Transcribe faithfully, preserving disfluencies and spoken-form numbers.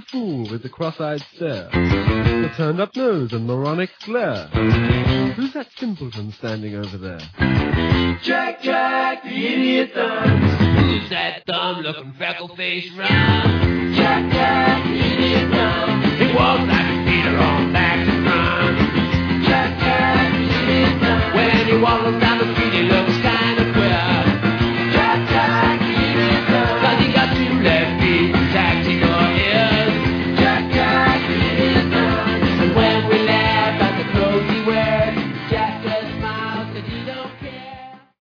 fool with the cross-eyed stare, the turned-up nose and moronic glare? Who's that simpleton standing over there? Jack, Jack, the idiot thumbs. Who's that dumb-looking freckle-faced round? Jack, Jack, the idiot thumbs.